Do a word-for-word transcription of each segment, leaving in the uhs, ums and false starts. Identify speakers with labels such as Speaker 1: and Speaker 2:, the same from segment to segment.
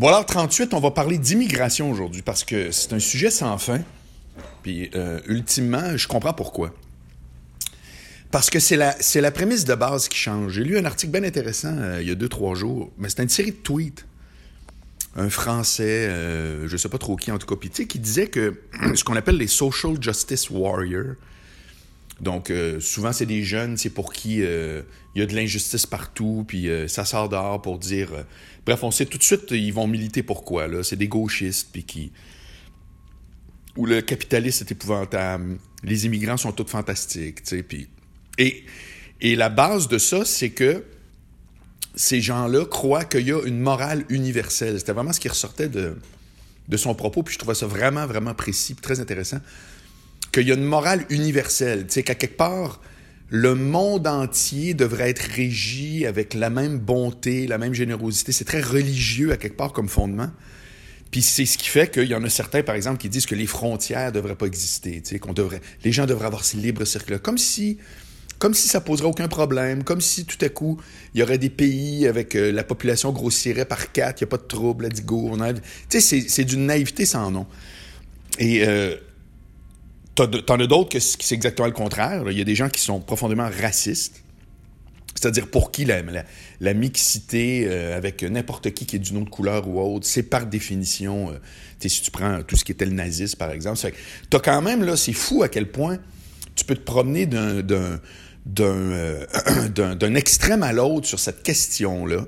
Speaker 1: Bon, alors, trente-huit, on va parler d'immigration aujourd'hui parce que c'est un sujet sans fin. Puis, euh, ultimement, je comprends pourquoi. Parce que c'est la, c'est la prémisse de base qui change. J'ai lu un article bien intéressant euh, il y a deux, trois jours, mais c'est une série de tweets. Un Français, euh, je ne sais pas trop qui en tout cas, puis tu sais, qui disait que ce qu'on appelle les social justice warriors, donc euh, souvent c'est des jeunes, c'est pour qui euh, il y a de l'injustice partout, puis euh, ça sort dehors pour dire... Euh, bref, on sait tout de suite, ils vont militer pourquoi, là. C'est des gauchistes, puis qui... Où le capitalisme est épouvantable, les immigrants sont tous fantastiques, tu sais, puis... Et, et la base de ça, c'est que ces gens-là croient qu'il y a une morale universelle. C'était vraiment ce qui ressortait de, de son propos, puis je trouvais ça vraiment, vraiment précis, puis très intéressant, qu'il y a une morale universelle, tu sais, qu'à quelque part, le monde entier devrait être régi avec la même bonté, la même générosité. C'est très religieux, à quelque part, comme fondement. Puis c'est ce qui fait qu'il y en a certains, par exemple, qui disent que les frontières ne devraient pas exister, tu sais, qu'on devrait, les gens devraient avoir ces libres circuits-là, comme si... Comme si ça poserait aucun problème, comme si tout à coup, il y aurait des pays avec euh, la population grossirait par quatre, il n'y a pas de trouble, let's go. On a... Tu sais, c'est, c'est d'une naïveté sans nom. Et euh, t'en as d'autres que c'est exactement le contraire. Il y a des gens qui sont profondément racistes, c'est-à-dire pour qui la, la, la mixité euh, avec n'importe qui qui est d'une autre couleur ou autre, c'est par définition, euh, tu sais, si tu prends tout ce qui était le nazisme, par exemple, tu as quand même, là, c'est fou à quel point tu peux te promener d'un... d'un D'un, euh, d'un, d'un extrême à l'autre sur cette question-là.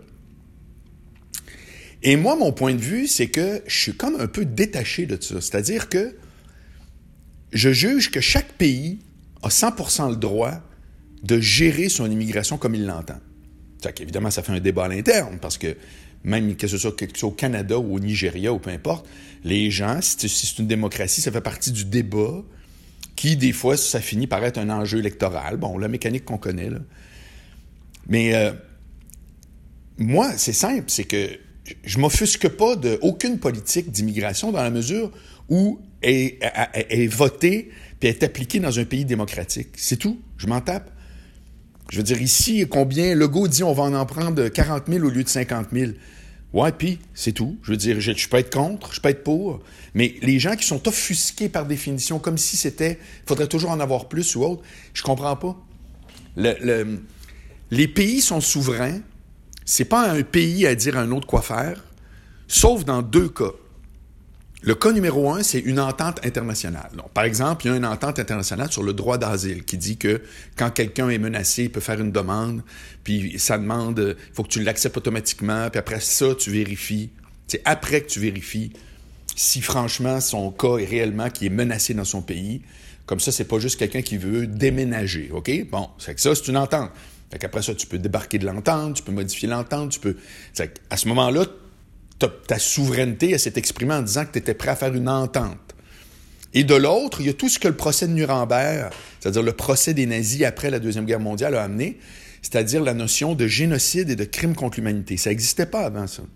Speaker 1: Et moi, mon point de vue, c'est que je suis comme un peu détaché de ça. C'est-à-dire que je juge que chaque pays a cent pour cent le droit de gérer son immigration comme il l'entend. C'est-à-dire qu'évidemment, ça fait un débat à l'interne, parce que même que ce soit, que ce soit au Canada ou au Nigeria ou peu importe, les gens, si c'est une démocratie, ça fait partie du débat qui, des fois, ça finit par être un enjeu électoral. Bon, la mécanique qu'on connaît, là. Mais euh, moi, c'est simple, c'est que je m'offusque pas d'aucune politique d'immigration dans la mesure où elle est, elle est votée puis elle est appliquée dans un pays démocratique. C'est tout. Je m'en tape. Je veux dire, ici, combien... Legault dit on va en prendre quarante mille au lieu de cinquante mille. Ouais, puis c'est tout. Je veux dire, je, je peux être contre, je peux être pour, mais les gens qui sont offusqués par définition, comme si c'était, il faudrait toujours en avoir plus ou autre, je comprends pas. Le, le, les pays sont souverains. C'est pas un pays à dire à un autre quoi faire, sauf dans deux cas. Le cas numéro un, c'est une entente internationale. Donc, par exemple, il y a une entente internationale sur le droit d'asile qui dit que quand quelqu'un est menacé, il peut faire une demande, puis ça demande, il faut que tu l'acceptes automatiquement, puis après ça, tu vérifies. C'est après que tu vérifies si franchement son cas est réellement qui est menacé dans son pays. Comme ça, c'est pas juste quelqu'un qui veut déménager, OK? Bon, c'est que ça, c'est une entente. Fait qu'après ça, tu peux débarquer de l'entente, tu peux modifier l'entente, tu peux... C'est à ce moment-là, ta souveraineté, elle s'est exprimée en disant que tu étais prêt à faire une entente. Et de l'autre, il y a tout ce que le procès de Nuremberg, c'est-à-dire le procès des nazis après la Deuxième Guerre mondiale, a amené, c'est-à-dire la notion de génocide et de crime contre l'humanité. Ça n'existait pas avant, ça.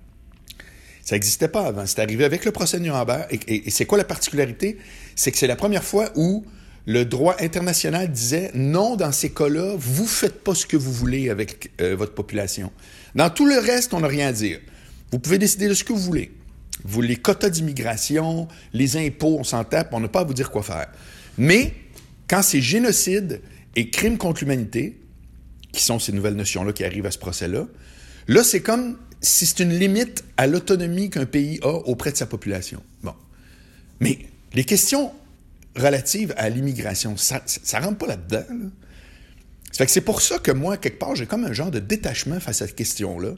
Speaker 1: Ça n'existait pas avant. C'est arrivé avec le procès de Nuremberg. Et, et, et c'est quoi la particularité? C'est que c'est la première fois où le droit international disait « Non, dans ces cas-là, vous ne faites pas ce que vous voulez avec euh, votre population. Dans tout le reste, on n'a rien à dire. Vous pouvez décider de ce que vous voulez. Vous, les quotas d'immigration, les impôts, on s'en tape, on n'a pas à vous dire quoi faire. Mais quand c'est génocide et crime contre l'humanité, qui sont ces nouvelles notions-là qui arrivent à ce procès-là, là, c'est comme si c'est une limite à l'autonomie qu'un pays a auprès de sa population. Bon. Mais les questions relatives à l'immigration, ça ne rentre pas là-dedans. Là. Ça fait que c'est pour ça que moi, quelque part, j'ai comme un genre de détachement face à cette question-là.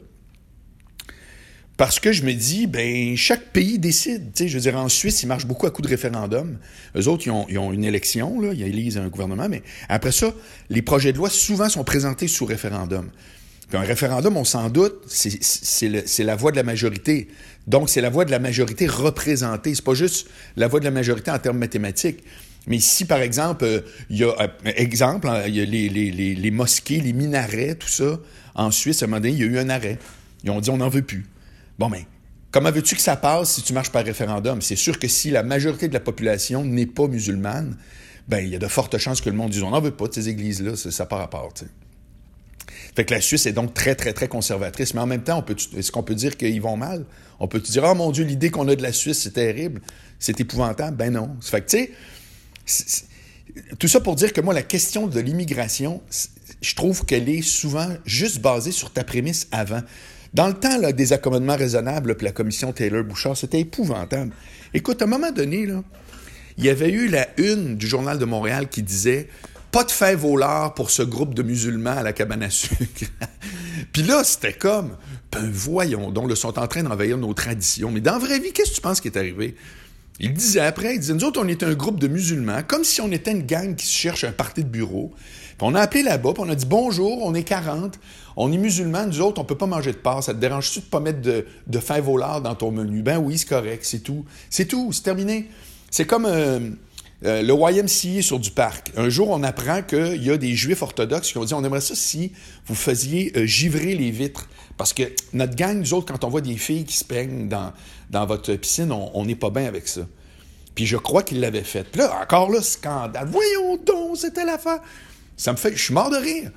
Speaker 1: Parce que je me dis, ben chaque pays décide. Tu sais, je veux dire, en Suisse, ils marchent beaucoup à coups de référendum. Eux autres, ils ont, ils ont une élection, là, ils élisent un gouvernement, mais après ça, les projets de loi, souvent, sont présentés sous référendum. Puis un référendum, on s'en doute, c'est, c'est, le, c'est la voix de la majorité. Donc, c'est la voix de la majorité représentée. C'est pas juste la voix de la majorité en termes mathématiques. Mais si, par exemple, euh, il y a, euh, exemple, hein, il y a les, les, les, les mosquées, les minarets, tout ça, en Suisse, à un moment donné, il y a eu un arrêt. Ils ont dit, on n'en veut plus. Bon, mais comment veux-tu que ça passe si tu marches par référendum? C'est sûr que si la majorité de la population n'est pas musulmane, ben il y a de fortes chances que le monde dise, on n'en veut pas de ces églises-là, ça n'a pas rapport, tu sais. Fait que la Suisse est donc très, très, très conservatrice. Mais en même temps, on peut, est-ce qu'on peut dire qu'ils vont mal? On peut dire, oh mon Dieu, l'idée qu'on a de la Suisse, c'est terrible, c'est épouvantable? Ben non. Fait que, tu sais, c'est, c'est, tout ça pour dire que moi, la question de l'immigration, je trouve qu'elle est souvent juste basée sur ta prémisse avant. Dans le temps là, des accommodements raisonnables, puis la commission Taylor-Bouchard, c'était épouvantable. Écoute, à un moment donné, là, il y avait eu la une du Journal de Montréal qui disait « Pas de fèves au lard pour ce groupe de musulmans à la cabane à sucre. » Puis là, c'était comme « Ben voyons donc, ils sont en train d'envahir nos traditions. » Mais dans la vraie vie, qu'est-ce que tu penses qui est arrivé? Il disait après, il disait « Nous autres, on est un groupe de musulmans, comme si on était une gang qui se cherche un party de bureau. » Puis on a appelé là-bas, puis on a dit « Bonjour, on est quarante, on est musulmans, nous autres, on peut pas manger de porc. Ça te dérange-tu de pas mettre de, de fèves au lard dans ton menu? » Ben oui, c'est correct, c'est tout. C'est tout, c'est terminé. C'est comme euh, euh, le Y M C A sur du parc. Un jour, on apprend qu'il y a des Juifs orthodoxes qui ont dit « On aimerait ça si vous faisiez euh, givrer les vitres. » Parce que notre gang, nous autres, quand on voit des filles qui se peignent dans, dans votre piscine, on n'est pas bien avec ça. Puis je crois qu'ils l'avaient fait. Puis là, encore là, scandale. Voyons donc, c'était l'affaire. Ça me fait... Je suis mort de rire.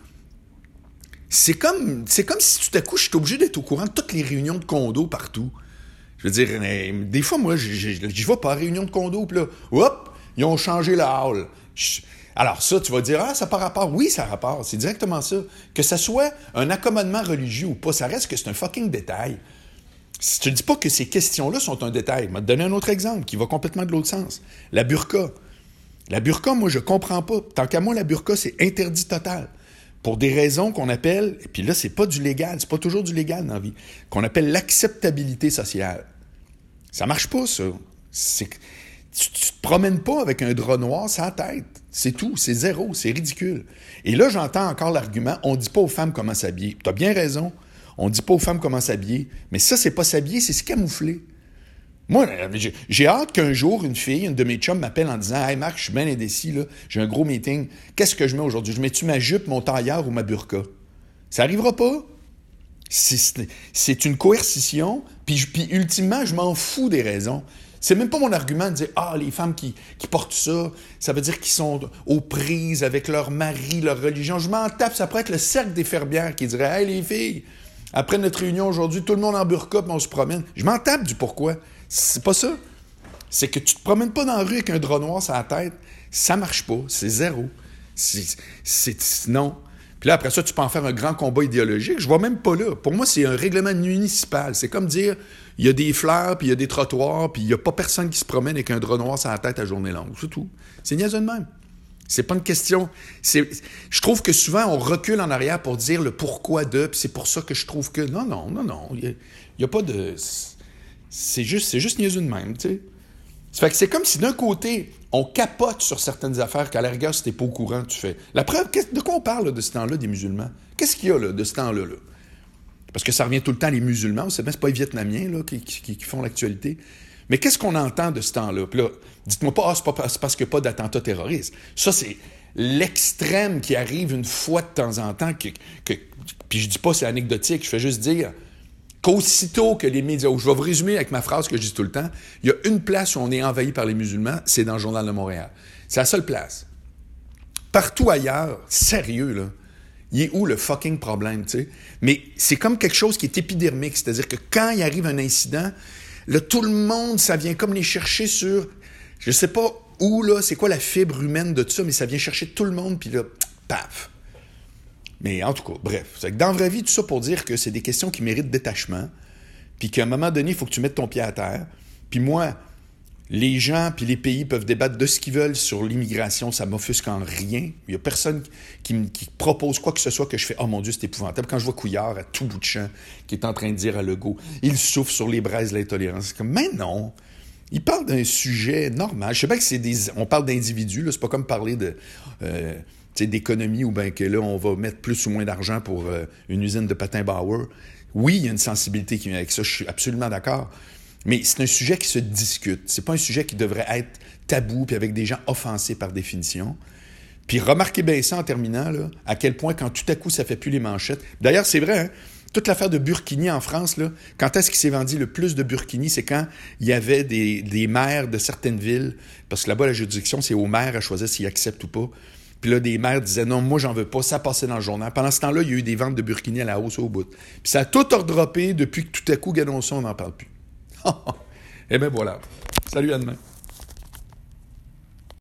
Speaker 1: C'est comme, c'est comme si tout à coup, je suis obligé d'être au courant de toutes les réunions de condos partout. Je veux dire, des fois, moi, je ne vais pas à réunion de condo, puis là, hop, ils ont changé le hall. Alors ça, tu vas dire, ah, ça n'a pas rapport. Oui, ça a rapport, c'est exactement ça. Que ça soit un accommodement religieux ou pas, ça reste que c'est un fucking détail. Je te dis pas que ces questions-là sont un détail. Je vais te donner un autre exemple qui va complètement de l'autre sens. La burqa. La burqa, moi, je comprends pas. Tant qu'à moi, la burqa, c'est interdit total. Pour des raisons qu'on appelle, et puis là, c'est pas du légal, c'est pas toujours du légal dans la vie, qu'on appelle l'acceptabilité sociale. Ça marche pas, ça. C'est... Tu, tu te promènes pas avec un drap noir sur la tête. C'est tout. C'est zéro. C'est ridicule. Et là, j'entends encore l'argument, on dit pas aux femmes comment s'habiller. Tu as bien raison. On dit pas aux femmes comment s'habiller. Mais ça, c'est pas s'habiller, c'est se camoufler. Moi, j'ai, j'ai hâte qu'un jour, une fille, une de mes chums m'appelle en disant « Hey Marc, je suis bien indécis, là. J'ai un gros meeting. Qu'est-ce que je mets aujourd'hui? Je mets-tu ma jupe, mon tailleur ou ma burqa? » Ça arrivera pas. C'est, c'est une coercition, puis, puis ultimement, je m'en fous des raisons. C'est même pas mon argument de dire « Ah, les femmes qui, qui portent ça, ça veut dire qu'ils sont aux prises avec leur mari, leur religion. » Je m'en tape, ça pourrait être le cercle des fermières qui dirait « Hey, les filles, après notre réunion aujourd'hui, tout le monde en burqa, puis on se promène. » Je m'en tape du pourquoi. C'est pas ça. C'est que tu te promènes pas dans la rue avec un drap noir sur la tête. Ça marche pas. C'est zéro. C'est, c'est, non. Puis là, après ça, tu peux en faire un grand combat idéologique. Je vois même pas là. Pour moi, c'est un règlement municipal. C'est comme dire, il y a des fleurs, puis il y a des trottoirs, puis il y a pas personne qui se promène avec un drap noir sur la tête à journée longue. C'est tout. C'est niaiseux de même. C'est pas une question... C'est, je trouve que souvent, on recule en arrière pour dire le pourquoi de, puis c'est pour ça que je trouve que... Non, non, non, non. Il y a, il y a pas de... C'est juste, c'est juste niaiseux de même, tu sais. Ça fait que c'est comme si d'un côté, on capote sur certaines affaires qu'à la rigueur, si t'es pas au courant, tu fais. La preuve, de quoi on parle là, de ce temps-là des musulmans? Qu'est-ce qu'il y a là, de ce temps-là? Là? Parce que ça revient tout le temps, les musulmans, c'est bien, c'est pas les Vietnamiens là, qui, qui, qui font l'actualité. Mais qu'est-ce qu'on entend de ce temps-là? Puis là, dites-moi pas, ah, c'est, pas, c'est parce qu'il n'y a pas d'attentat terroriste. Ça, c'est l'extrême qui arrive une fois de temps en temps. Que, que, puis je dis pas c'est anecdotique, je fais juste dire... qu'aussitôt que les médias, je vais vous résumer avec ma phrase que je dis tout le temps, il y a une place où on est envahi par les musulmans, c'est dans le Journal de Montréal. C'est la seule place. Partout ailleurs, sérieux, là, il est où le fucking problème, tu sais? Mais c'est comme quelque chose qui est épidermique, c'est-à-dire que quand il arrive un incident, là, tout le monde, ça vient comme les chercher sur, je sais pas où, là, c'est quoi la fibre humaine de tout ça, mais ça vient chercher tout le monde, puis là, paf! Mais en tout cas, bref, c'est que dans la vraie vie, tout ça pour dire que c'est des questions qui méritent détachement, puis qu'à un moment donné, il faut que tu mettes ton pied à terre. Puis moi, les gens puis les pays peuvent débattre de ce qu'ils veulent sur l'immigration, ça m'offusque en rien. Il n'y a personne qui me qui propose quoi que ce soit que je fais « Oh mon Dieu, c'est épouvantable ». Quand je vois Couillard à tout bout de champ qui est en train de dire à Legault « Il souffle sur les braises de l'intolérance ». C'est comme « Mais non ». Il parle d'un sujet normal. Je sais pas que c'est des... On parle d'individus, là, c'est pas comme parler de... Euh, d'économie ou bien que là, on va mettre plus ou moins d'argent pour euh, une usine de patins Bauer. Oui, il y a une sensibilité qui vient avec ça, je suis absolument d'accord. Mais c'est un sujet qui se discute. C'est pas un sujet qui devrait être tabou puis avec des gens offensés par définition. Puis remarquez bien ça en terminant, là, à quel point quand tout à coup, ça fait plus les manchettes. D'ailleurs, c'est vrai, hein, toute l'affaire de burkini en France, là, quand est-ce qu'il s'est vendu le plus de burkini? C'est quand il y avait des, des maires de certaines villes, parce que là-bas, la juridiction, c'est aux maires à choisir s'ils acceptent ou pas. Puis là, des maires disaient, non, moi, j'en veux pas, ça passait dans le journal. Pendant ce temps-là, il y a eu des ventes de burkinis à la hausse au bout. Puis ça a tout redroppé depuis que tout à coup, Gadonçon, on n'en parle plus. Eh bien, voilà. Salut, à demain.